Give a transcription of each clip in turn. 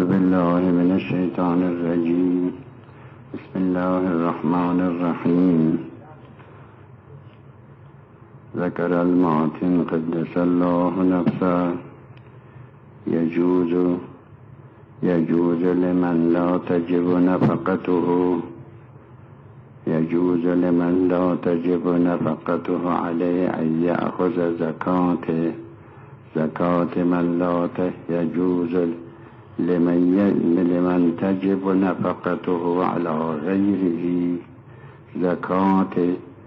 بالله من الشیطان الرجیم. بسم الله الرحمن الرحیم. ذکر الماتن قدس الله نفسه يجوز لمن لا تجب نفقته عليه أن يأخذ زكاة من لا يجوز لمن تجب نفقته على غيره زكاة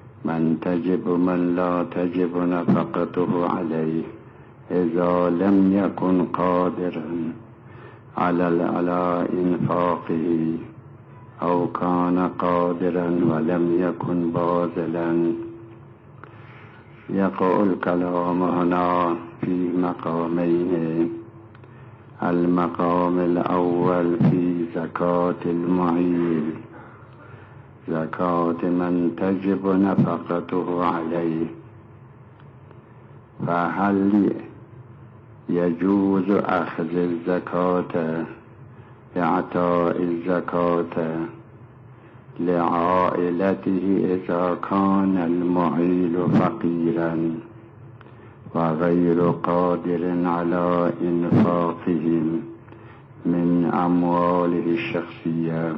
من لا تجب نفقته عليه إذا لم يكن قادرا على إنفاقه أو كان قادرا ولم يكن باذلا. يقع الكلام هنا في مقامين: المقام الأول في زكاة المعيل، زكاة من تجب نفقته عليه، فهل يجوز أخذ الزكاة إعطاء الزكاة لعائلته إذا كان المعيل فقيرا وغير قادر على إنفاقهم من أمواله الشخصية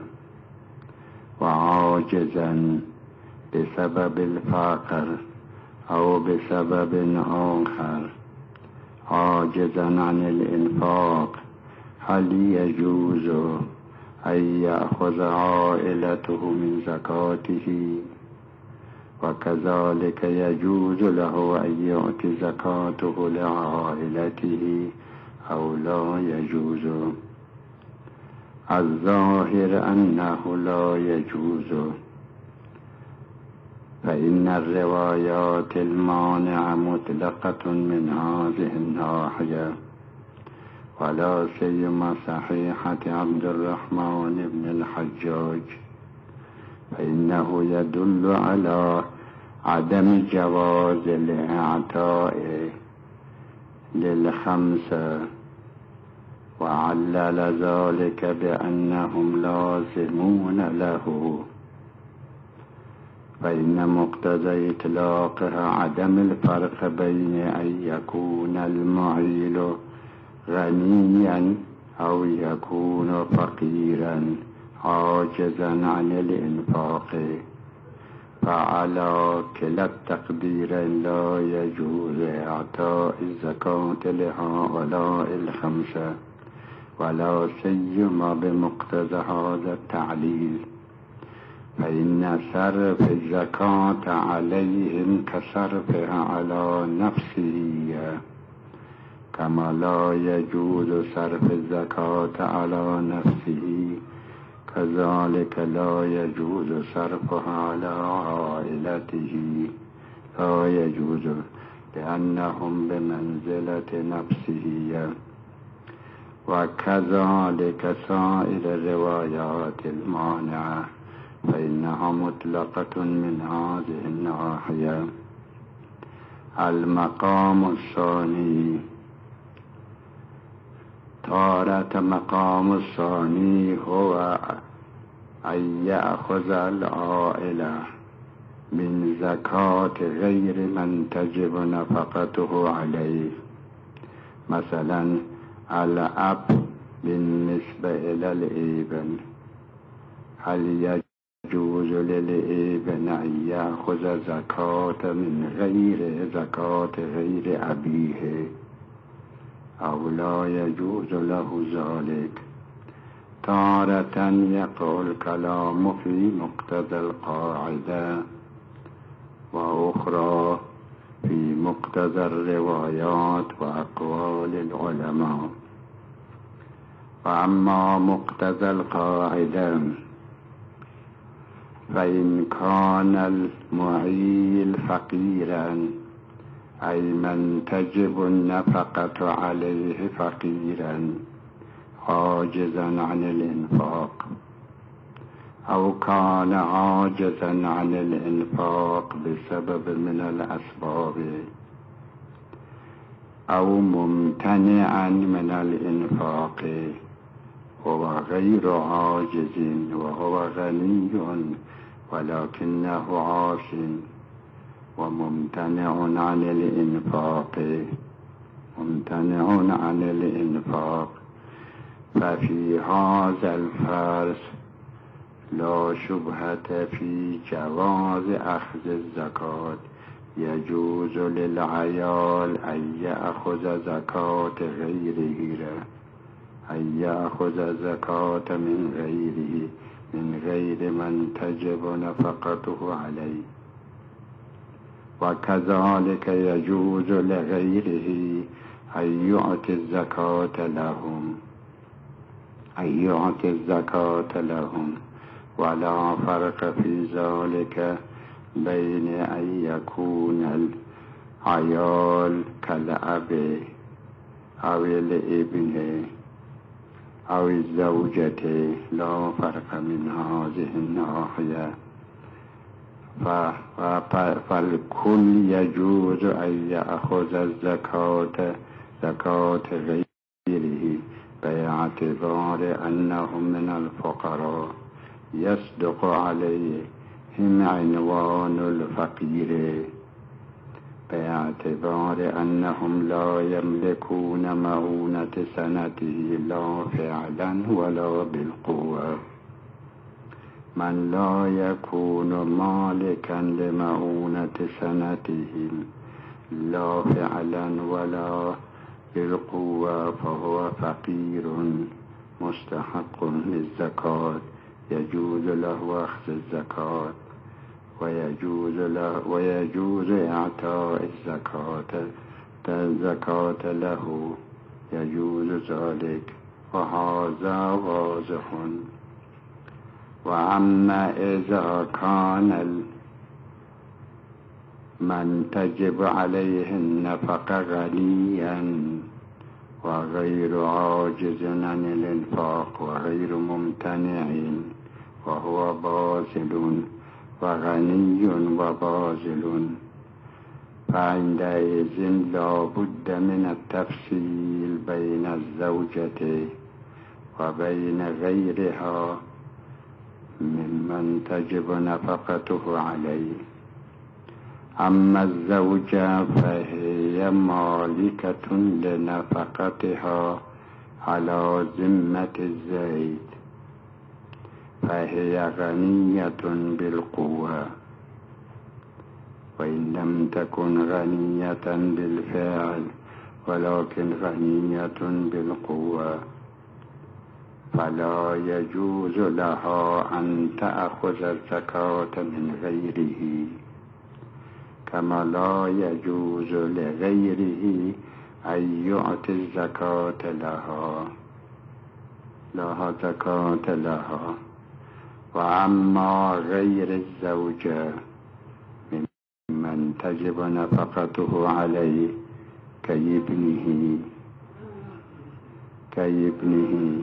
وعاجزا بسبب الفقر أو بسبب آخر عاجزا عن الإنفاق؟ هل يجوز أن يأخذ عائلته من زكاته؟ وكذلك يجوز له أن يؤتي زكاته لعائلته أو لا يجوز؟ الظاهر أنه لا يجوز، فإن الروايات المانعة مطلقة من هذه الناحية، ولا سيما صحيحة عبد الرحمن بن الحجاج، فإنه يدل على عدم جواز الإعطاء للخمسة، وعلل ذلك بأنهم لازمون له، فإن مقتضى إطلاقها عدم الفرق بين أن يكون المعيل غنيا أو يكون فقيرا عاجزا عن الإنفاق، فعلى كلا التقديرين لا يجوز إعطاء الزكاة لهؤلاء الخمسة، ولا سيما بمقتضى هذا التعليل، فإن صرف الزكاة عليهم كصرفها على نفسه، كما لا يجوز صرف الزكاة على نفسه كذلك لا يجوز صرفها على عائلته، لا يجوز لأنهم بمنزلة نفسه. وكذلك سائر الروايات المانعة فإنها مطلقة من هذه الناحية. المقام الثاني تارة مقام الثاني هو أن يأخذ العائلة من زكاة غير من تجب نفقته عليه، مثلا الأب بالنسبة إلى الابن، هل يجوز للابن أن يأخذ زكاة من غير زكاة غير أبيه أو لا يجوز له ذلك؟ تارة يقع الكلام في مقتضى القاعدة، وأخرى في مقتضى الروايات وأقوال العلماء. وأما مقتضى القاعدة فإن كان المعيل فقيرا، أي من تجب النفقة عليه فقيرا عاجزا عن الإنفاق، أو كان عاجزا عن الإنفاق بسبب من الأسباب، أو ممتنعا من الإنفاق، غير عاجز وهو غني ولكنه عاش وممتنع عن الإنفاق ففي هذا الفرض لا شبهة في جواز أخذ الزكاة. يجوز للعيال أن يأخذ زكاة من غير من تجب نفقته عليه، وكذلك يجوز لغيره أن يعطي الزكاة لهم، ولا فرق في ذلك بين أن يكون العيال كالأب أو الابن أو الزوجة، لا فرق من هذه الناحية، فالكل يجوز أن يأخذ زكاة غيره باعتبار أنهم من الفقراء يصدق عليهم عنوان الفقير، باعتبار أنهم لا يملكون مؤونة سنته لا فعلا ولا بالقوة. من لا يكون مالكا لمؤونة سنته لا فعلا ولا بالقوة فهو فقير مستحق للزكاة، يجوز له أخذ الزكاة ويجوز إعطاء الزكاة له، يجوز ذلك، وهذا واضح. وأما إذا كان من تجب عليه النفقة غنيا وغير عاجز عن الإنفاق وغير ممتنع وهو باذل وغني وباذل، فعندئذ لا بد من التفصيل بين الزوجة وبين غيرها ممن تجب نفقته عليه. أما الزوجة فهي مالكة لنفقتها على ذمة الزيد، فهي غنية بالقوة، وإن لم تكن غنية بالفعل ولكن غنية بالقوة، فلا يجوز لها أن تأخذ الزكاة من غيره، كما لا يجوز لغيره أن يعطي الزكاة لها زكاة لها. وأما غير الزوجة ممن تجب نفقته عليه كابنه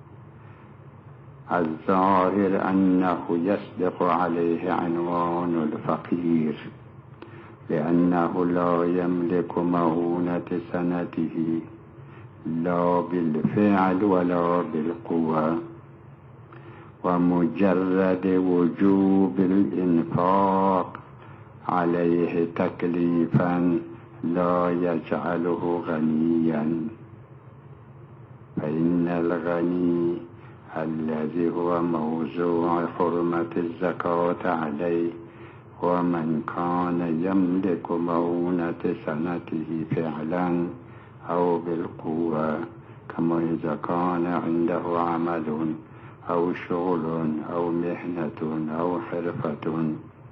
الظاهر أنه يصدق عليه عنوان الفقير، لأنه لا يملك مؤونة سنته لا بالفعل ولا بالقوة، ومجرد وجوب الإنفاق عليه تكليفا لا يجعله غنيا، فإن الغني الذي هو موضوع حرمة الزكاة عليه ومن كان يملك مؤونة سنته فعلا أو بالقوة، كما إذا كان عنده عمل أو شغل أو مهنة أو حرفة.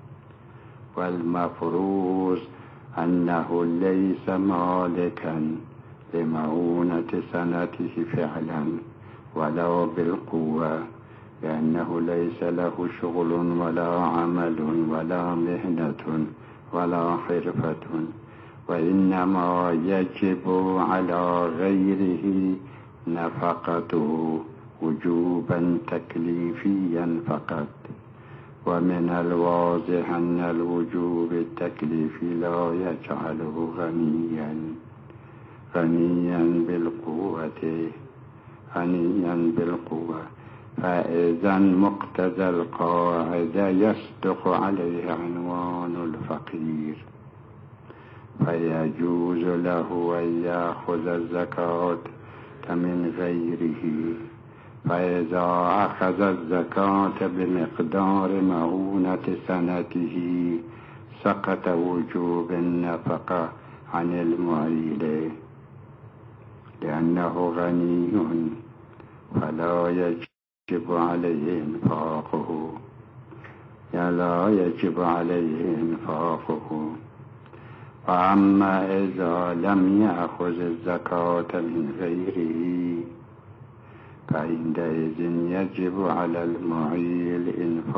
والمفروض أنه ليس مالكا لمؤونة سنته فعلا ولا بالقوة، لأنه ليس له شغل ولا عمل ولا مهنة ولا حرفة، وإنما يجب على غيره نفقته وجوبا تكليفيا فقط. ومن الواضح أن الوجوب التكليفي لا يجعله غنيا بالقوة غنيا بالقوة، فإذا مقتضى القاعدة يصدق عليه عنوان الفقير، فيجوز له أن يأخذ الزكاة من غيره. فإذا أخذ الزكاة بمقدار مؤونة سنته سقط وجوب النفقة عن المعيل، لأنه غني فلا يجب عليه إنفاقه، وأما إذا لم يأخذ الزكاة من غيره فعندئذ يجب على المعيل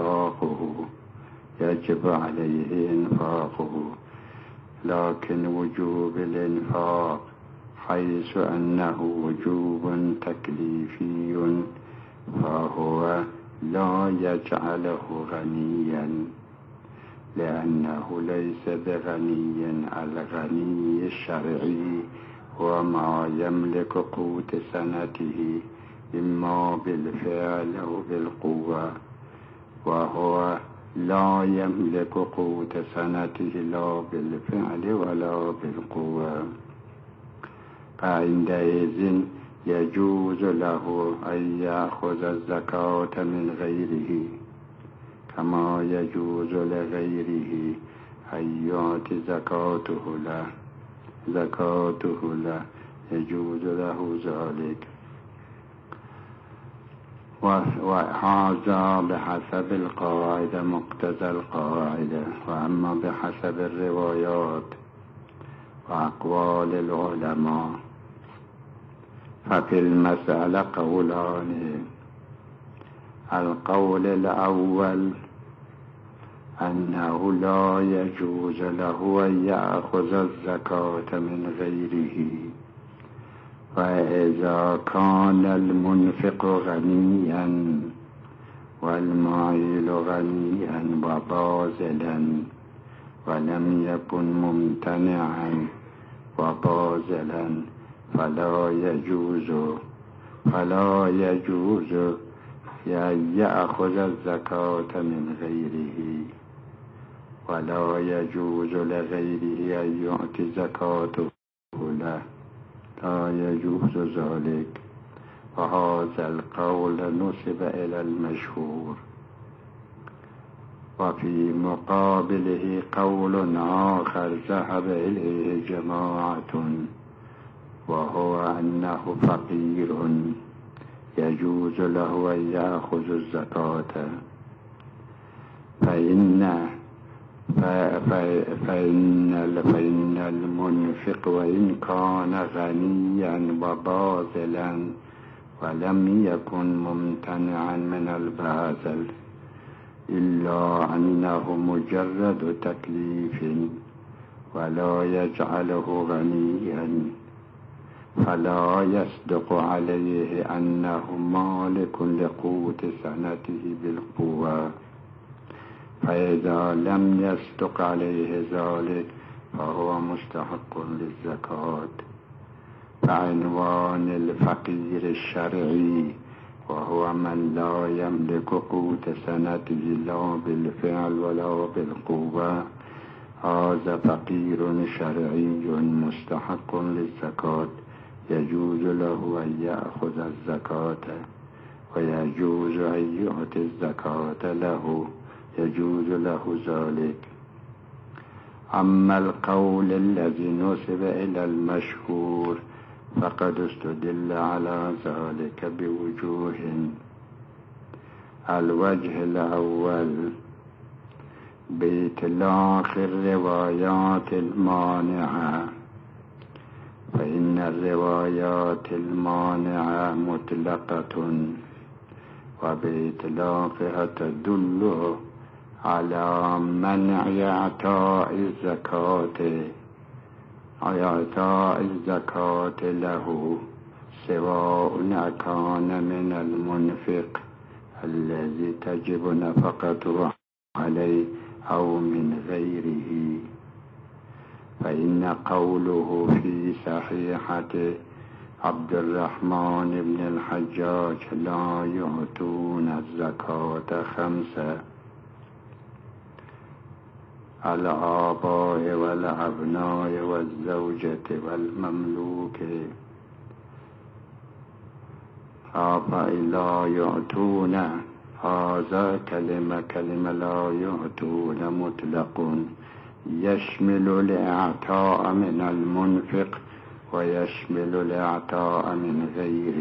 إنفاقه، لكن وجوب الإنفاق حيث أنه وجوب تكليفي فهو لا يجعله غنيا، لأنه ليس بغني. الغني الشرعي وما يملك قوت سنته إما بالفعل أو بالقوة، وهو لا يملك قوت سنته لا بالفعل ولا بالقوة، فعندئذ يجوز له أن يأخذ الزكاة من غيره، كما يجوز لغيره أن يعطي زكاته له يجوز له ذلك. وهذا بحسب القاعدة مقتضى القاعدة. وأما بحسب الروايات وأقوال العلماء ففي المسألة قولان. القول الأول أنه لا يجوز له أن يأخذ الزكاة من غيره، فإذا كان المنفق غنيا والمعيل غنيا وبازلا ولم يكن ممتنعا وبازلا فلا يجوز أن يأخذ الزكاة من غيره، ولا يجوز لغيره أن يعطي زكاته له، لا يجوز ذلك. وهذا القول نسب إلى المشهور. وفي مقابله قول آخر ذهب إليه جماعة، وهو أنه فقير يجوز له أن يأخذ الزكاة، فإن المنفق وإن كان غنيا وباذلا ولم يكن ممتنعا من الباذل، إلا أنه مجرد تكليف ولا يجعله غنيا، فلا يصدق عليه أنه مالك لقوت سنته بالقوة. فإذا لم يصدق عليه ذلك فهو مستحق للزكاة. فعنوان الفقير الشرعي وهو من لا يملك قوت سنته لا بالفعل ولا بالقوة، هذا فقير شرعي مستحق للزكاة، يجوز له أن يأخذ الزكاة ويجوز أن يعطي الزكاة له، يجوز له ذلك. أما القول الذي نسب إلى المشهور فقد استدل على ذلك بوجوه. الوجه الأول بإطلاق الروايات المانعة، فإن الروايات المانعة مطلقة وبإطلاقها تدل على منع إعطاء الزكاة له، سواء كان من المنفق الذي تجب نفقته عليه أو من غيره. فإن قوله في صحيحته عبد الرحمن بن الحجاج لا يعطون الزكاة 5: الآباء والأبناء والزوجة والمملوك. لا يعطون، هذا كلمة لا يعطون مطلق، يشمل الإعطاء من المنفق ويشمل الإعطاء من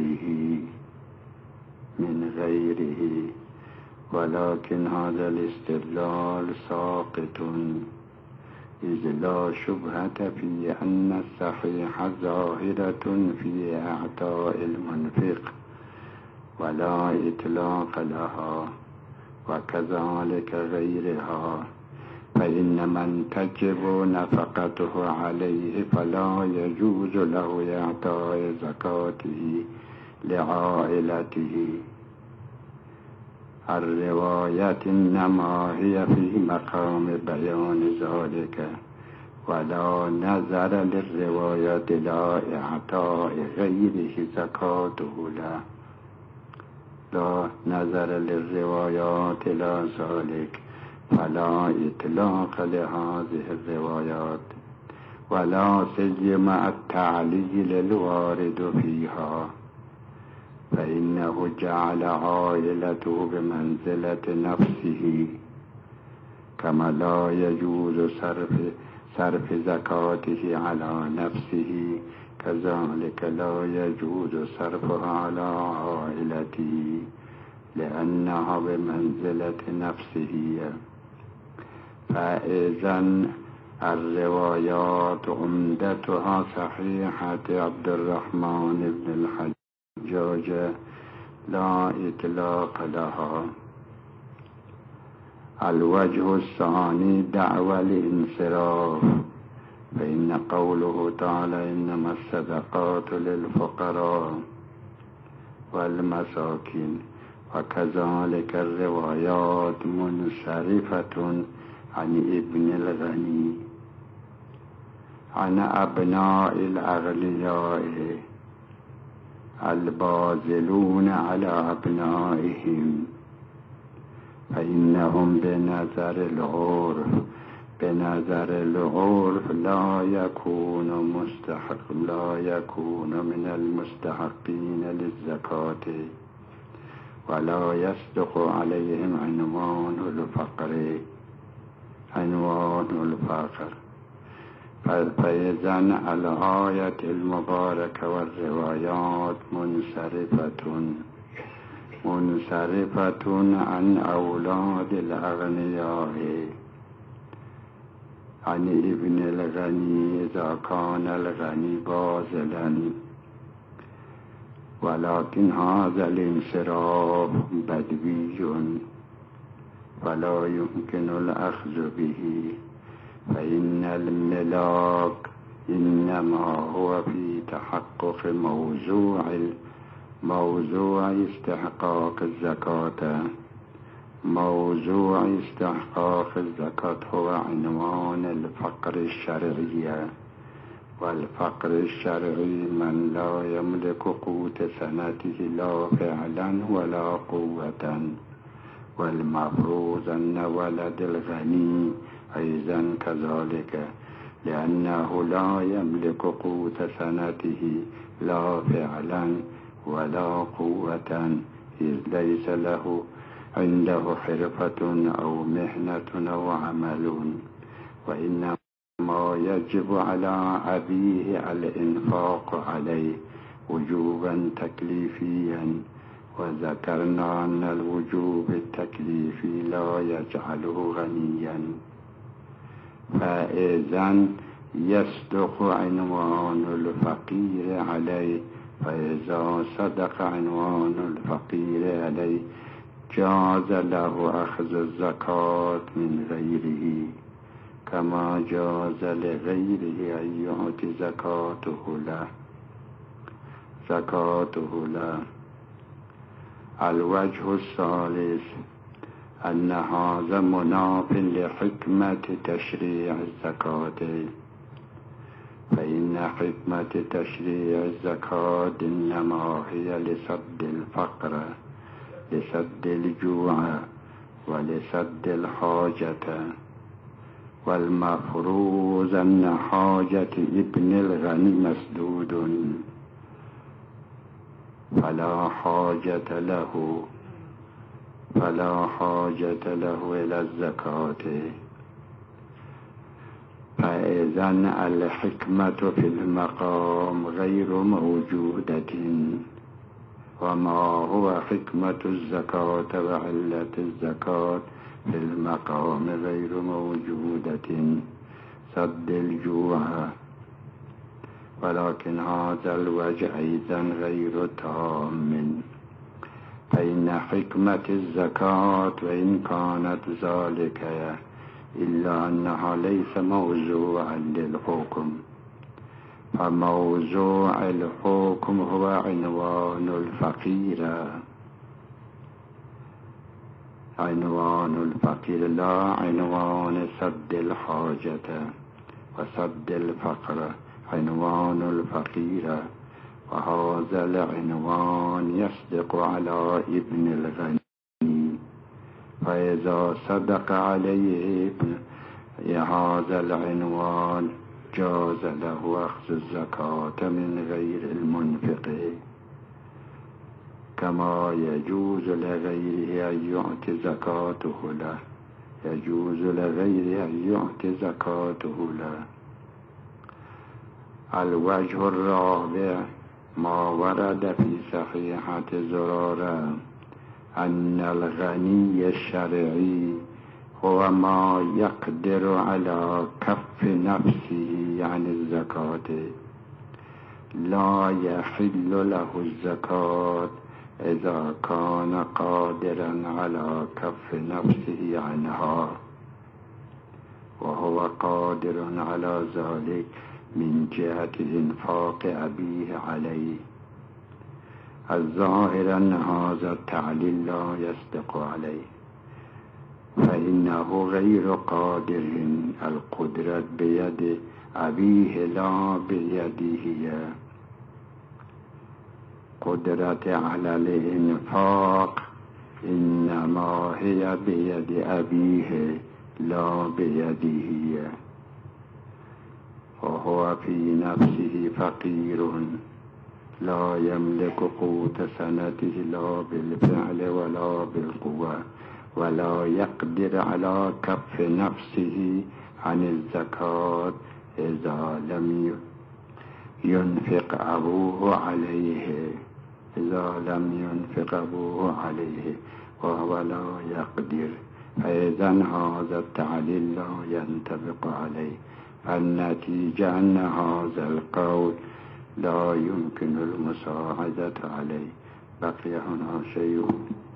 غيره، ولكن هذا الاستدلال ساقط، إذ لا شبهة في أن الصحيح ظاهرة في إعطاء المنفق ولا إطلاق لها، وكذلك غيرها، فإن من تجب نفقته عليه فلا يجوز له إعطاء زكاته لعائلته. الرواية إنما هي في مقام بيان ذلك، ولا نظر للرواية لا إعطاء غيره زكاته له، لا نظر للروايات إلى ذلك، فلا إطلاق لهذه الروايات، ولا سيما التعليل الوارد فيها، فإنه جعل عائلته بمنزلة نفسه، كما لا يجوز صرف زكاته على نفسه، كذلك لا يجوز صرفها على عائلته لأنها بمنزلة نفسه. فإذا الروايات عمدتها صحيحة عبد الرحمن بن الحجاج لا إطلاق لها. الوجه الثاني دعوى الانصراف، فإن قوله تعالى إنما الصدقات للفقراء والمساكين، وكذلك الروايات منصرفة عن ابن الغني عن أبناء الأغنياء الباذلون على أبنائهم، فإنهم بنظر العرف لا يكون من المستحقين للزكاة، ولا يصدق عليهم عنوان الفقر. فإذا الآية المباركة والروايات منصرفة عن أولاد الأغنياء، عن ابن الغني إذا كان الغني باذلا، ولكن هذا الانصراف بدوي فلا يمكن الأخذ به، فإن الملاك إنما هو في تحقق موضوع استحقاق الزكاة. موضوع استحقاق الزكاة هو عنوان الفقر الشرعي، والفقر الشرعي من لا يملك قوت سنته لا فعلا ولا قوة، والمفروض أن ولد الغني أيضا كذلك، لأنه لا يملك قوت سنته لا فعلا ولا قوة، إذ ليس له عنده حرفة أو مهنة أو عمل، وإنما يجب على أبيه الإنفاق عليه وجوبا تكليفيا، وذكرنا أن الوجوب التكليفي لا يجعله غنيا. فإذا يصدق عنوان الفقير عليه، فإذا صدق عنوان الفقير عليه جاز له أخذ الزكاة من غيره، كما جاز لغيره أن يعطي زكاته له. الوجه الثالث أن هذا مناف لحكمة تشريع الزكاة، فإن حكمة تشريع الزكاة إنما هي لسد الفقر، لسد الجوع، ولسد الحاجة. والمفروض أن حاجة ابن الغني مسدود، فلا حاجة له إلى الزكاة. فإذا الحكمة في المقام غير موجودة، وما هو حكمة الزكاة وعلة الزكاة في المقام غير موجودة؟ سد الجوع. ولكن هذا الوجه أيضا غير تام، فإن حكمة الزكاة وإن كانت ذلك إلا أنها ليس موضوعا للحكم، فموضوع الحكم هو عنوان الفقير لا عنوان سد الحاجة وسد الفقر، عنوان الفقير. وهذا العنوان يصدق على ابن الغني، فإذا صدق عليه هذا العنوان جاز له أخذ الزكاة من غير المنفق، كما يجوز لغيره أن يعطي زكاته له، الوجه الرابع ما ورد في صحيحة زرارة أن الغني الشرعي هو ما يقدر على كف نفسه عن الزكاة، لا يحل له الزكاة إذا كان قادرا على كف نفسه عنها، وهو قادر على ذلك من جهة إنفاق أبيه عليه. الظاهر أن هذا التعليل لا يصدق عليه، فإنه غير قادر، القدرة بيد أبيه لا بيده، قدرة على الإنفاق إنما هي بيد أبيه لا بيده، وهو في نفسه فقير لا يملك قوت سنته لا بالفعل ولا بالقوة، ولا يقدر على كف نفسه عن الزكاة إذا لم ينفق أبوه عليه وهو لا يقدر، فإذا هذا التعليل لا ينطبق عليه. فالنتيجة أن هذا القول لا يمكن المساعدة عليه. بقي هنا شيء